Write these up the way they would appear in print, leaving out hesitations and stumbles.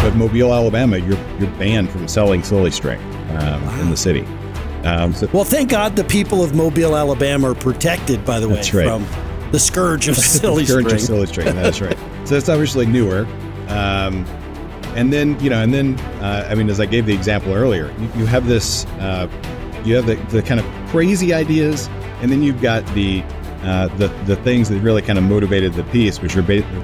but Mobile, Alabama, you're banned from selling silly string in the city. Well, thank God the people of Mobile, Alabama are protected, by the way, from the scourge of silly string. Scourge of silly string, that's right. So that's obviously newer. And then, I mean, as I gave the example earlier, you have this, you have the kind of crazy ideas, and then you've got the things that really kind of motivated the piece, which are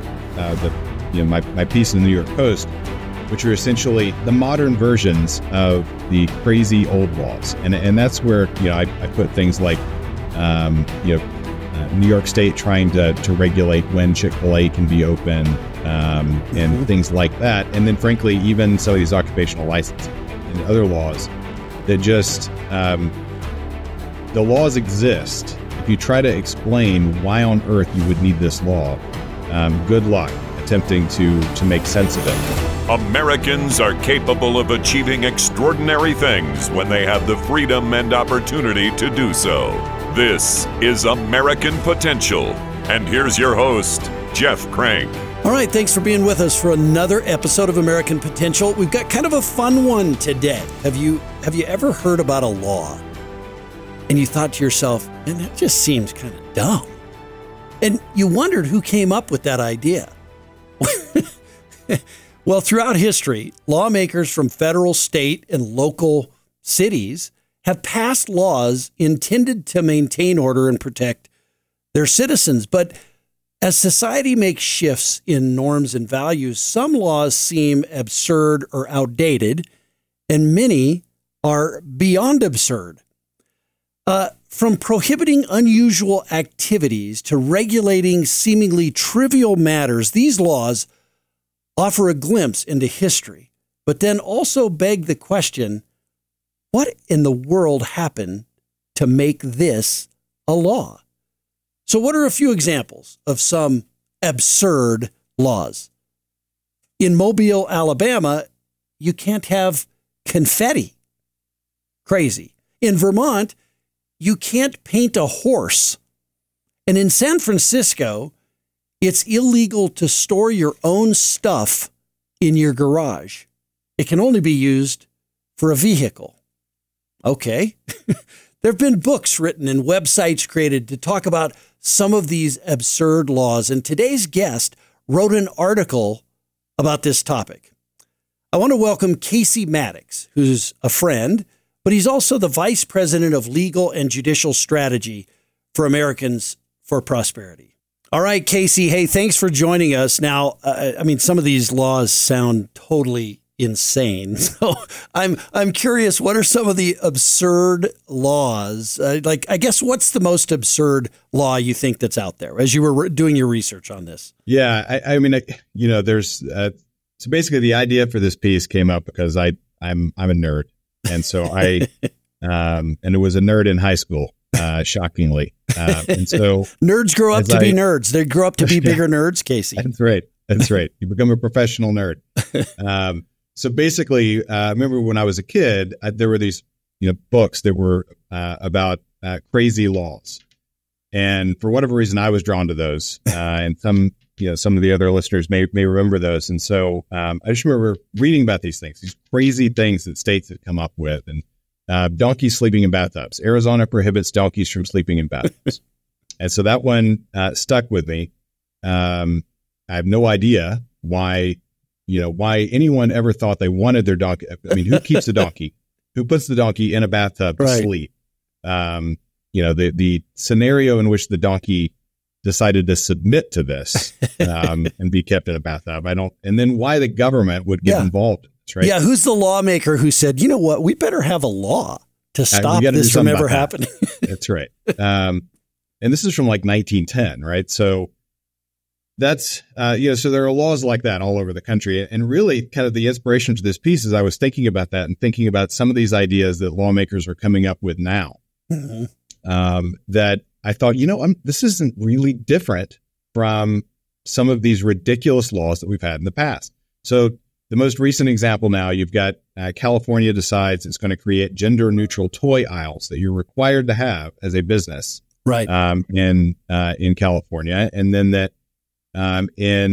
my piece in the New York Post, which are essentially the modern versions of the crazy old laws, and that's where I put things like New York State trying to regulate when Chick-fil-A can be open, and things like that, and then frankly even some of these occupational licenses and other laws that just the laws exist. If you try to explain why on earth you would need this law, good luck attempting to make sense of it. Americans are capable of achieving extraordinary things when they have the freedom and opportunity to do so. This is American Potential. And here's your host, Jeff Crank. All right, thanks for being with us for another episode of American Potential. We've got kind of a fun one today. Have you ever heard about a law and you thought to yourself, man, that just seems kind of dumb? And you wondered who came up with that idea. Well, throughout history, lawmakers from federal, state, and local cities have passed laws intended to maintain order and protect their citizens. But as society makes shifts in norms and values, some laws seem absurd or outdated, and many are beyond absurd. From prohibiting unusual activities to regulating seemingly trivial matters, these laws offer a glimpse into history, but then also beg the question, what in the world happened to make this a law? So what are a few examples of some absurd laws? In Mobile, Alabama, you can't have confetti. Crazy. In Vermont, you can't paint a horse. And in San Francisco, it's illegal to store your own stuff in your garage. It can only be used for a vehicle. Okay. There have been books written and websites created to talk about some of these absurd laws, and today's guest wrote an article about this topic. I want to welcome Casey Maddox, who's a friend, but he's also the Vice President of Legal and Judicial Strategy for Americans for Prosperity. All right, Casey. Hey, thanks for joining us. Now, some of these laws sound totally insane. So I'm curious, what are some of the absurd laws? I guess what's the most absurd law you think that's out there as you were doing your research on this? Yeah, there's so basically the idea for this piece came up because I'm a nerd, and so and it was a nerd in high school. Shockingly. And so nerds grow up to be nerds. They grow up to be bigger nerds, Casey. That's right. You become a professional nerd. So basically, I remember when I was a kid, there were these, books that were about crazy laws. And for whatever reason, I was drawn to those. And some of the other listeners may remember those. And so I just remember reading about these things, these crazy things that states had come up with. And donkeys sleeping in bathtubs. Arizona prohibits donkeys from sleeping in bathtubs. And so that one stuck with me. I have no idea why anyone ever thought they wanted their donkey. I mean, who keeps the donkey? Who puts the donkey in a bathtub to sleep? The scenario in which the donkey decided to submit to this and be kept in a bathtub. And then why the government would get involved. Right? Yeah, who's the lawmaker who said, you know what, we better have a law to stop this from ever happening? That's right. And this is from like 1910, right? So that's, so there are laws like that all over the country. And really kind of the inspiration to this piece is I was thinking about that and thinking about some of these ideas that lawmakers are coming up with now. Mm-hmm. That I thought, this isn't really different from some of these ridiculous laws that we've had in the past. So the most recent example now, you've got California decides it's going to create gender-neutral toy aisles that you're required to have as a business, right? In California, and then that in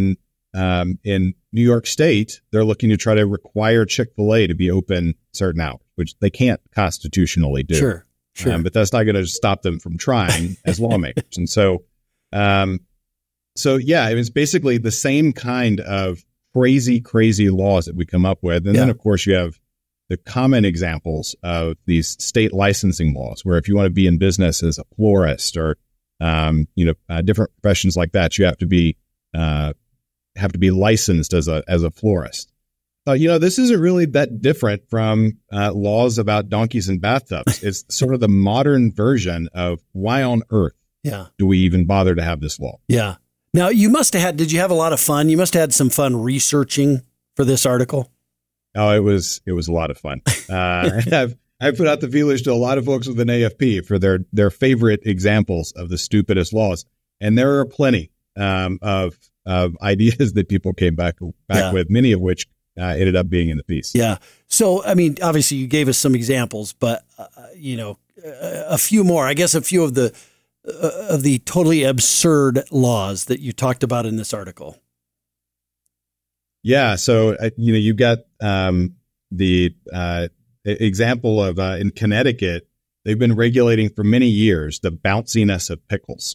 in New York State, they're looking to try to require Chick-fil-A to be open certain hours, which they can't constitutionally do. Sure. But that's not going to stop them from trying as lawmakers. And so, yeah, it was basically the same kind of crazy laws that we come up with. And then, of course, you have the common examples of these state licensing laws, where if you want to be in business as a florist or, different professions like that, you have to be licensed as a florist. This isn't really that different from laws about donkeys and bathtubs. It's sort of the modern version of why on earth do we even bother to have this law? Yeah. Now, did you have a lot of fun? You must have had some fun researching for this article. Oh, it was a lot of fun. I've put out the feelers to a lot of folks with an AFP for their favorite examples of the stupidest laws. And there are plenty of ideas that people came back with, many of which ended up being in the piece. Yeah. So, I mean, obviously you gave us some examples, but, a few more, I guess a few of the totally absurd laws that you talked about in this article. Yeah. So, you've got the example of in Connecticut, they've been regulating for many years the bounciness of pickles.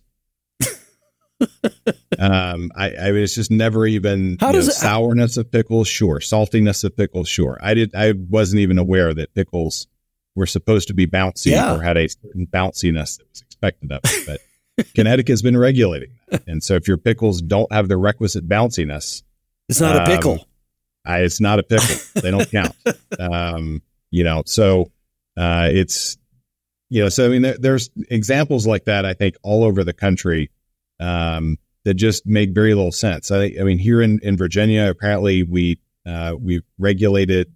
It's just never even sourness of pickles, sure. Saltiness of pickles, sure. I wasn't even aware that pickles were supposed to be bouncy or had a certain bounciness that was expected of it. But Connecticut's been regulating that. And so if your pickles don't have the requisite bounciness, it's not a pickle. It's not a pickle. They don't count. So I mean, there's examples like that, I think, all over the country that just make very little sense. I mean, here in Virginia, apparently we've regulated.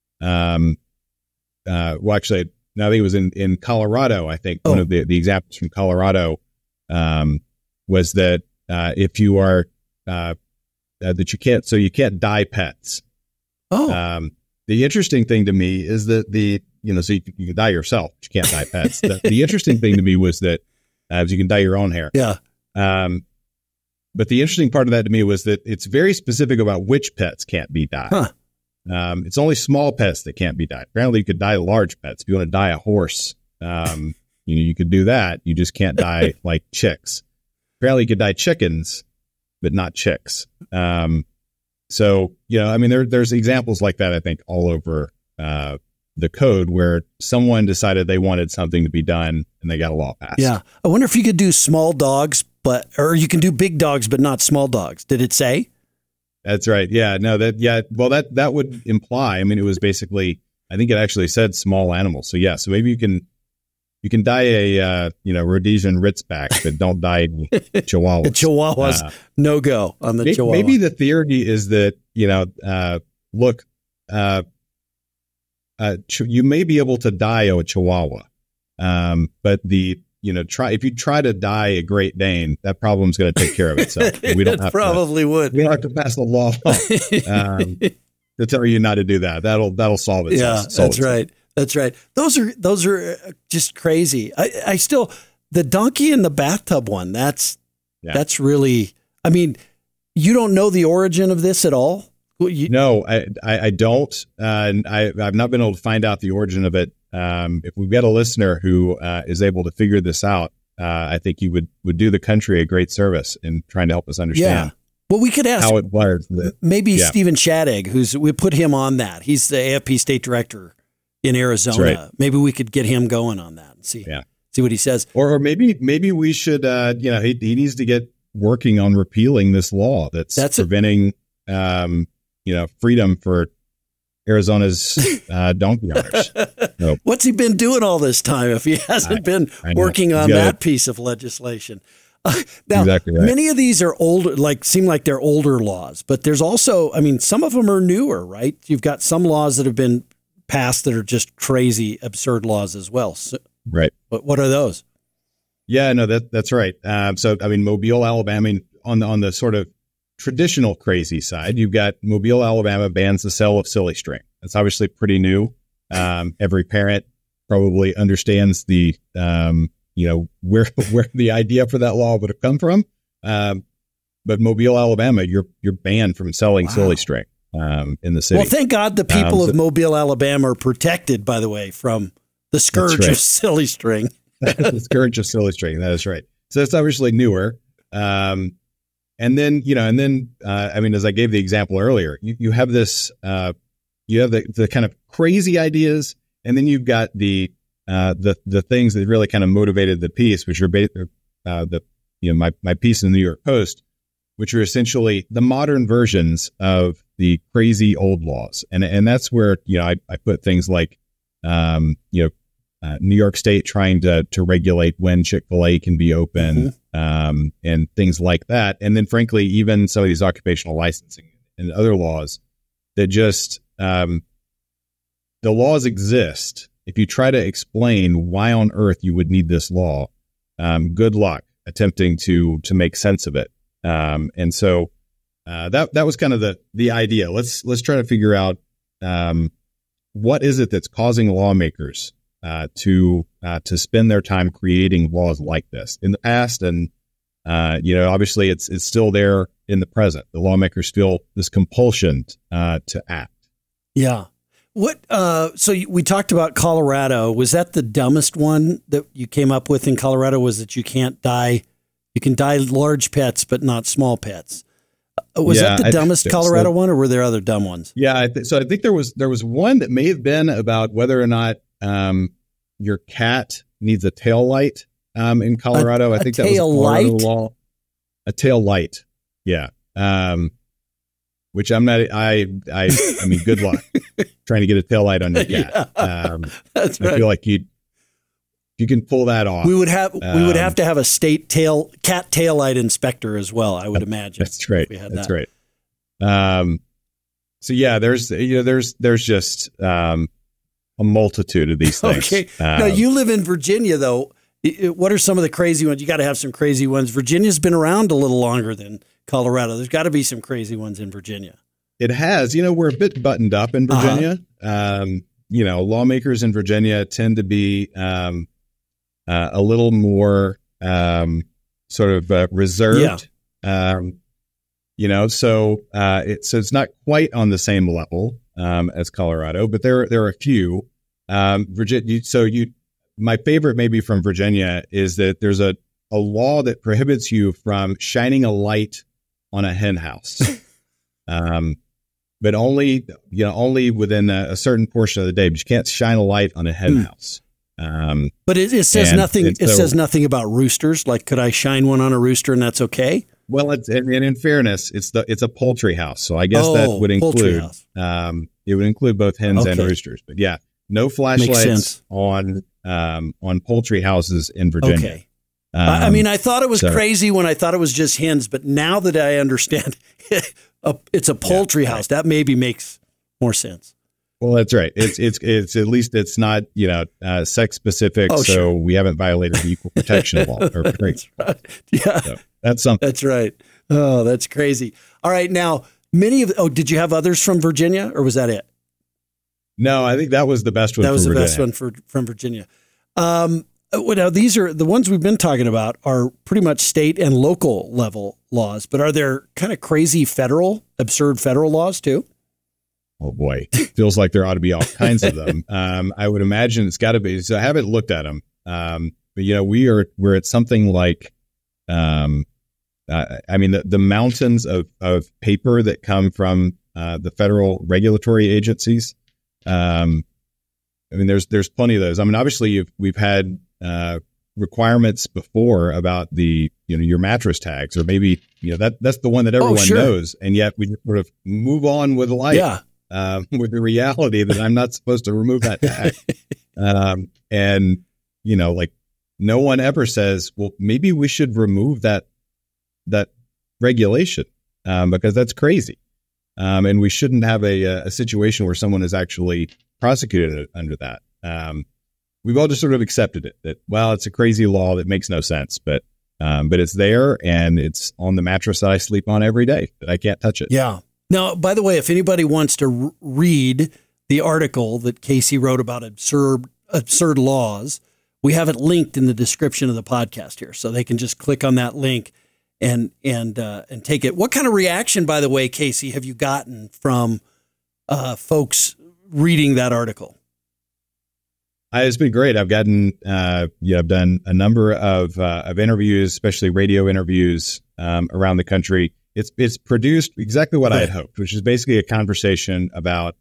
Actually, no, I think it was in Colorado. I think one of the examples from Colorado was that if you are that you can't dye pets. The interesting thing to me is that so you can dye yourself, but you can't dye pets. The interesting thing to me was that you can dye your own hair. Yeah. But the interesting part of that to me was that it's very specific about which pets can't be dyed. Huh. It's only small pets that can't be dyed. Apparently you could dye large pets. If you want to dye a horse, you could do that. You just can't dye like chicks. Apparently you could dye chickens, but not chicks. So, I mean, there's examples like that, I think, all over the code where someone decided they wanted something to be done and they got a law passed. Yeah. I wonder if you could do small dogs, or you can do big dogs, but not small dogs. Did it say? That's right. Yeah. No, well, that would imply, I mean, it was basically, I think it actually said small animals. So yeah, so maybe you can dye a, Rhodesian Ritzback, but don't dye Chihuahuas. The Chihuahuas, no go on the Chihuahua. Maybe the theory is that, you may be able to dye a Chihuahua, but if you try to dye a Great Dane, that problem's going to take care of itself. We don't have would. We don't have to pass the law to tell you not to do that. That'll solve it. Yeah, that's right. That's right. Those are just crazy. I still, the donkey in the bathtub one, that's really, I mean, you don't know the origin of this at all? No, I don't. And I've not been able to find out the origin of it. If we've got a listener who is able to figure this out, I think you would do the country a great service in trying to help us understand. Yeah. Well, we could ask how it works. Maybe Stephen Shadegg, we put him on that. He's the AFP state director in Arizona. Right. Maybe we could get him going on that and see what he says. Or maybe we should, he needs to get working on repealing this law that's preventing, freedom for Arizona's donkey owners. So, what's he been doing all this time if he hasn't been working on that piece of legislation? Now, exactly right. Many of these are older, seem like they're older laws, but there's also, I mean, some of them are newer, right? You've got some laws that have been passed that are just crazy, absurd laws as well. So, right. What are those? Yeah, no, that's right. So, I mean, Mobile, Alabama, on the sort of traditional crazy side, you've got Mobile, Alabama bans the sale of silly string. That's obviously pretty new. Every parent probably understands the, where the idea for that law would have come from. but Mobile, Alabama, you're banned from selling silly string in the city. Well, thank God the people of Mobile, Alabama are protected, by the way, from the scourge of silly string. The scourge of silly string. That is right. So that's obviously newer. And then, I mean, as I gave the example earlier, you have this, you have the kind of crazy ideas, and then you've got the things that really kind of motivated the piece, which are my piece in the New York Post, which are essentially the modern versions of the crazy old laws. And that's where, I put things like, New York State trying to regulate when Chick-fil-A can be open, and things like that. And then, frankly, even some of these occupational licensing and other laws that just, the laws exist. If you try to explain why on earth you would need this law, good luck attempting to make sense of it. And so that was kind of the idea. Let's try to figure out what is it that's causing lawmakers to spend their time creating laws like this in the past. And, obviously it's still there in the present. The lawmakers feel this compulsion to act. Yeah. So we talked about Colorado. Was that the dumbest one that you came up with in Colorado? Was that you can dye large pets, but not small pets? Was that the dumbest Colorado one, or were there other dumb ones? Yeah. I think there was one that may have been about whether or not, your cat needs a tail light, in Colorado. I think that was part of the law. A tail light. Yeah. Which I'm not, I mean, good luck trying to get a tail light on your cat. Yeah, that's right. I feel like you can pull that off. We would have to have a state cat tail light inspector as well, I would imagine. That's right. That's right. So yeah, there's just, a multitude of these things. Okay. Now you live in Virginia though. What are some of the crazy ones? You got to have some crazy ones. Virginia's been around a little longer than Colorado. There's got to be some crazy ones in Virginia. It has. We're a bit buttoned up in Virginia. Lawmakers in Virginia tend to be a little more sort of reserved. Yeah. So it's not quite on the same level as Colorado, but there are a few. Virginia. My favorite maybe from Virginia is that there's a law that prohibits you from shining a light on a hen house, but only within a certain portion of the day. But you can't shine a light on a hen house. But it says nothing. It says nothing about roosters. Like, could I shine one on a rooster and that's okay? Well, in fairness, it's a poultry house, so I guess that would include it would include both hens and roosters. But yeah, no flashlights on poultry houses in Virginia. Okay. I mean, I thought it was crazy when I thought it was just hens, but now that I understand it's a poultry house, that maybe makes more sense. Well, that's right. It's at least it's not, sex specific. Oh, so sure. we haven't violated the equal protection law. That's right. Yeah. So that's something. That's right. Oh, that's crazy. All right. Now, did you have others from Virginia or was that it? No, I think that was the best one. That was the best one from Virginia. Now, these are the ones we've been talking about are pretty much state and local level laws, but are there kind of crazy absurd federal laws too? Oh boy, feels like there ought to be all kinds of them. I would imagine it's got to be. So I haven't looked at them, but we're at something like, the mountains of paper that come from the federal regulatory agencies. There's plenty of those. I mean, obviously we've had requirements before about your mattress tags, or maybe that's the one that everyone knows, and yet we just sort of move on with life. Yeah. With the reality that I'm not supposed to remove that tag. No one ever says, well, maybe we should remove that regulation, because that's crazy. And we shouldn't have a situation where someone is actually prosecuted under that. We've all just sort of accepted it that, well, it's a crazy law that makes no sense, but it's there and it's on the mattress that I sleep on every day, that I can't touch it. Yeah. Now, by the way, if anybody wants to read the article that Casey wrote about absurd laws, we have it linked in the description of the podcast here. So they can just click on that link and take it. What kind of reaction, by the way, Casey, have you gotten from folks reading that article? It's been great. I've gotten, I've done a number of interviews, especially radio interviews around the country. It's produced exactly what I had hoped, which is basically a conversation about,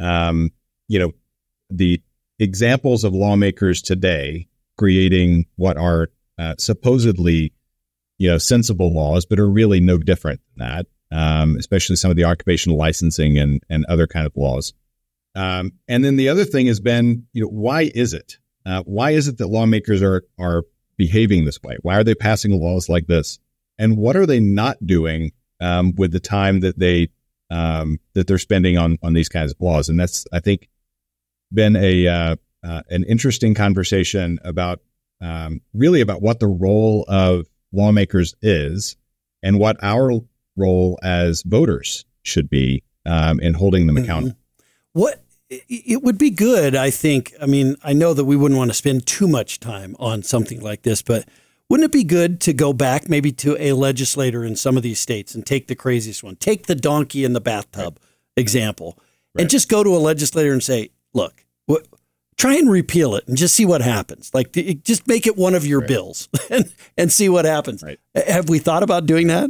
the examples of lawmakers today creating what are supposedly, sensible laws, but are really no different than that, especially some of the occupational licensing and other kind of laws. And then the other thing has been, why is it? Why is it that lawmakers are behaving this way? Why are they passing laws like this? And what are they not doing with the time that they're spending on these kinds of laws? And that's, I think, been an interesting conversation about really about what the role of lawmakers is and what our role as voters should be in holding them accountable. What it would be good, I think. I mean, I know that we wouldn't want to spend too much time on something like this, but wouldn't it be good to go back maybe to a legislator in some of these states and take the craziest one, take the donkey in the bathtub example, and just go to a legislator and say, look, try and repeal it and just see what happens. Like, just make it one of your bills and see what happens. Right. Have we thought about doing that?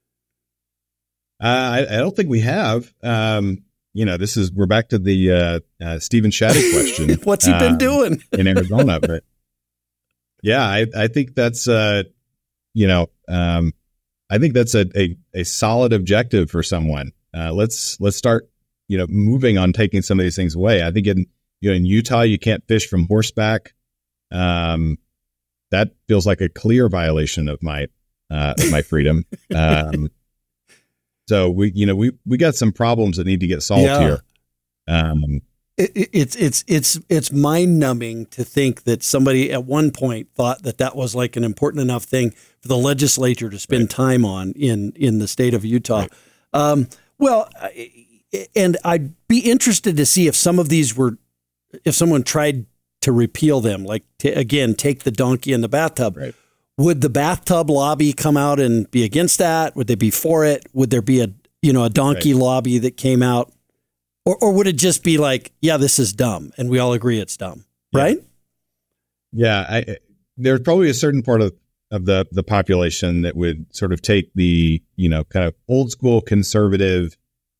I don't think we have. We're back to the Stephen Shattuck question. What's he been doing in Arizona? But yeah, I think that's I think that's a solid objective for someone. Let's start moving on taking some of these things away. I think in Utah you can't fish from horseback. That feels like a clear violation of my freedom. So we got some problems that need to get solved here. It's mind numbing to think that somebody at one point thought that was like an important enough thing for the legislature to spend time on in the state of Utah. Right. And I'd be interested to see if some of these if someone tried to repeal them, like take the donkey in the bathtub. Right. Would the bathtub lobby come out and be against that? Would they be for it? Would there be a donkey lobby that came out? Or would it just be like, yeah, this is dumb, and we all agree it's dumb, right? Yeah, there's probably a certain part of the population that would sort of take the kind of old school conservative,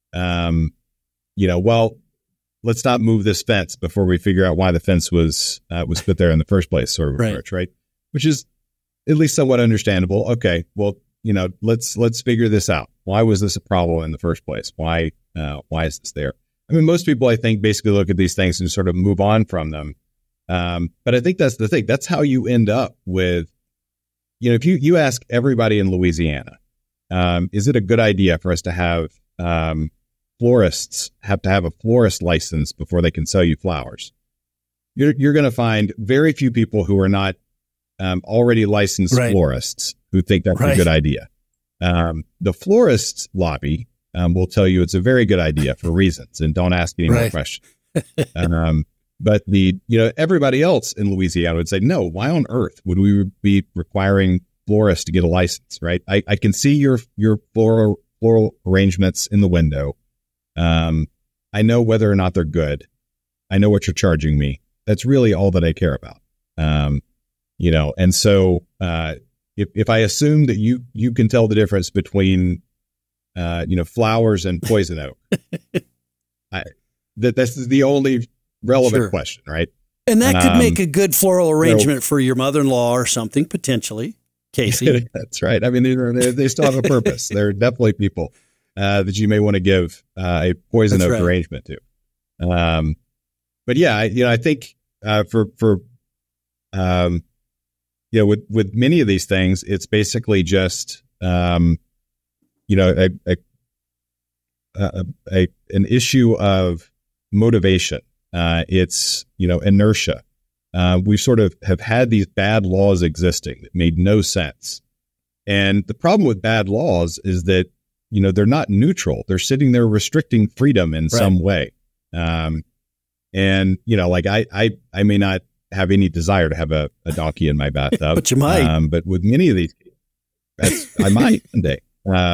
let's not move this fence before we figure out why the fence was put there in the first place, sort of approach, right? Which is at least somewhat understandable. Okay, well, let's figure this out. Why was this a problem in the first place? Why is this there? I mean, most people, I think, basically look at these things and sort of move on from them. But I think that's the thing. That's how you end up with, if you ask everybody in Louisiana, is it a good idea for us to have florists have to have a florist license before they can sell you flowers? You're going to find very few people who are not already licensed florists who think that's a good idea. The florists lobby will tell you it's a very good idea for reasons, and don't ask any more questions. But everybody else in Louisiana would say, no, why on earth would we be requiring florists to get a license, right? I can see your floral arrangements in the window. I know whether or not they're good. I know what you're charging me. That's really all that I care about. And so if I assume that you can tell the difference between flowers and poison oak, this is the only relevant question, right? And that could make a good floral arrangement for your mother-in-law or something, potentially, Casey. That's right. I mean, they still have a purpose. There are definitely people that you may want to give a poison oak arrangement to. But yeah, I think with many of these things, it's basically just an issue of motivation. It's inertia. We sort of have had these bad laws existing that made no sense, and the problem with bad laws is that they're not neutral. They're sitting there restricting freedom in some way. And I may not have any desire to have a donkey in my bathtub, but you might. But with many of these, I might one day.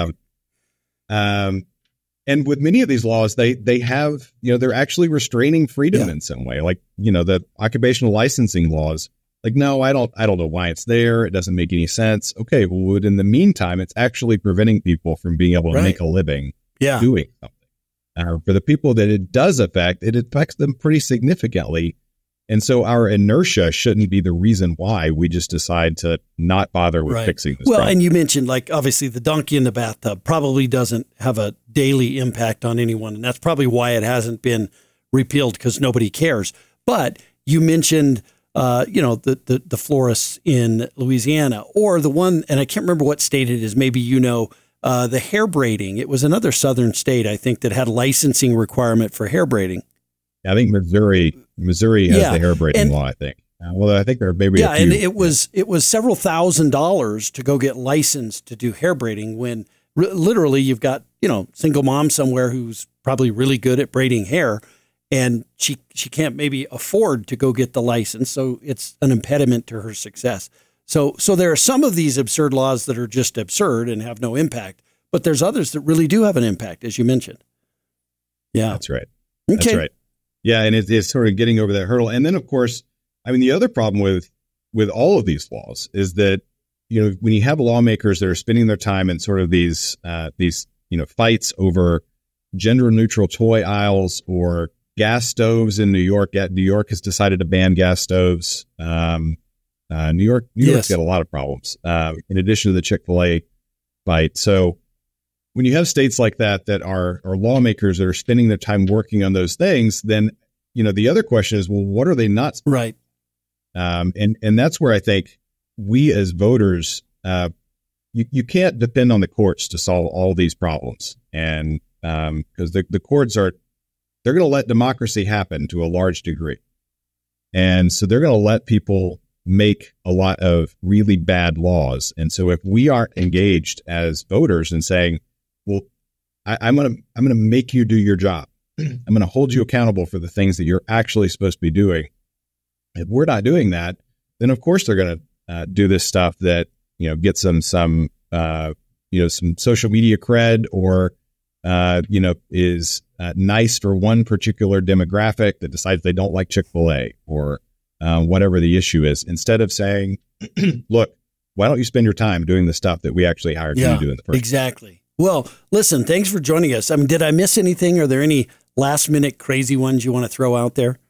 And with many of these laws, they have, they're actually restraining freedom in some way. Like, the occupational licensing laws. Like, no, I don't know why it's there. It doesn't make any sense. Okay, well, in the meantime, it's actually preventing people from being able to make a living doing something. For the people that it does affect, it affects them pretty significantly. And so our inertia shouldn't be the reason why we just decide to not bother with fixing this problem. And you mentioned, like, obviously the donkey in the bathtub probably doesn't have a daily impact on anyone. And that's probably why it hasn't been repealed, because nobody cares. But you mentioned, the florists in Louisiana, or the one, and I can't remember what state it is, maybe the hair braiding. It was another southern state, I think, that had a licensing requirement for hair braiding. I think Missouri has the hair braiding law, I think. Well, I think there may be a few. And it was several $1,000s to go get licensed to do hair braiding, when literally you've got, single mom somewhere who's probably really good at braiding hair, and she can't maybe afford to go get the license. So it's an impediment to her success. So there are some of these absurd laws that are just absurd and have no impact, but there's others that really do have an impact, as you mentioned. Yeah. That's right. Okay. That's right. Yeah, and it's sort of getting over that hurdle. And then, of course, I mean, the other problem with all of these laws is that, when you have lawmakers that are spending their time in sort of these fights over gender-neutral toy aisles or gas stoves in New York. New York has decided to ban gas stoves. New York's got a lot of problems, in addition to the Chick-fil-A fight. So when you have states like that are lawmakers that are spending their time working on those things, then, the other question is, well, what are they not? Right. And that's where I think we as voters, you can't depend on the courts to solve all these problems. And because the courts they're going to let democracy happen to a large degree. And so they're going to let people make a lot of really bad laws. And so if we aren't engaged as voters and saying, well, I'm going to make you do your job. I'm going to hold you accountable for the things that you're actually supposed to be doing. If we're not doing that, then of course they're going to do this stuff that, gets them some social media cred, or, is nice for one particular demographic that decides they don't like Chick-fil-A, or whatever the issue is, instead of saying, look, why don't you spend your time doing the stuff that we actually hired you to do in the first place? Exactly. Well, listen, thanks for joining us. I mean, did I miss anything? Are there any last minute crazy ones you want to throw out there?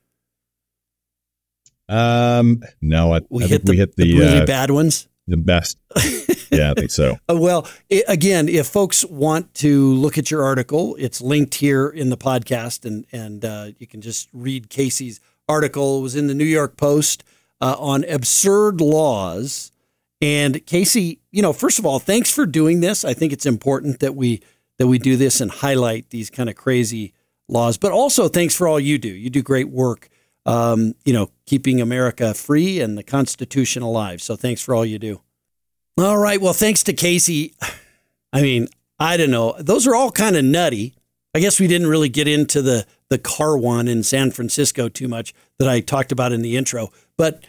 No, we hit the really bad ones. The best. Yeah, I think so. Well, again, if folks want to look at your article, it's linked here in the podcast, and you can just read Casey's article. It was in the New York Post on absurd laws. And Casey, first of all, thanks for doing this. I think it's important that we do this and highlight these kind of crazy laws, but also thanks for all you do. You do great work, keeping America free and the Constitution alive. So thanks for all you do. All right. Well, thanks to Casey. I mean, I don't know. Those are all kind of nutty. I guess we didn't really get into the car one in San Francisco too much that I talked about in the intro, but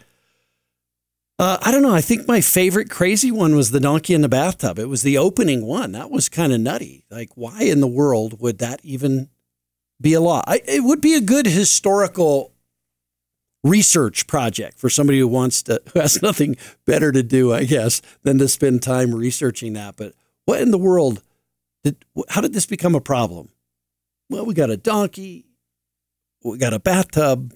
I don't know. I think my favorite crazy one was the donkey in the bathtub. It was the opening one. That was kind of nutty. Like, why in the world would that even be a law? It would be a good historical research project for somebody who has nothing better to do, I guess, than to spend time researching that. But what in the world how did this become a problem? Well, we got a donkey, we got a bathtub.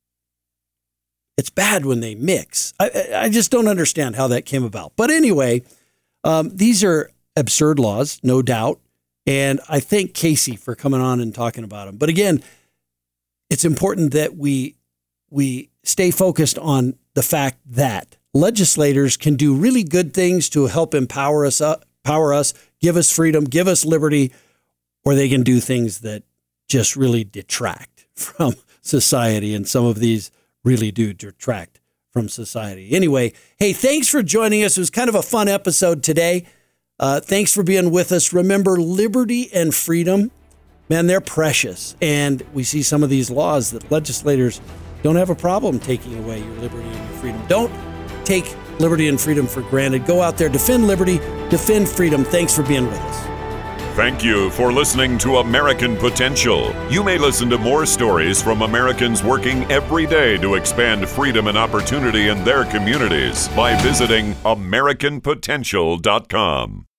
It's bad when they mix. I just don't understand how that came about. But anyway, these are absurd laws, no doubt. And I thank Casey for coming on and talking about them. But again, it's important that we stay focused on the fact that legislators can do really good things to help empower us, give us freedom, give us liberty, or they can do things that just really detract from society. And some of these really do detract from society. Anyway, hey, thanks for joining us. It was kind of a fun episode today. Thanks for being with us. Remember, liberty and freedom, man, they're precious. And we see some of these laws that legislators don't have a problem taking away your liberty and your freedom. Don't take liberty and freedom for granted. Go out there, defend liberty, defend freedom. Thanks for being with us. Thank you for listening to American Potential. You may listen to more stories from Americans working every day to expand freedom and opportunity in their communities by visiting AmericanPotential.com.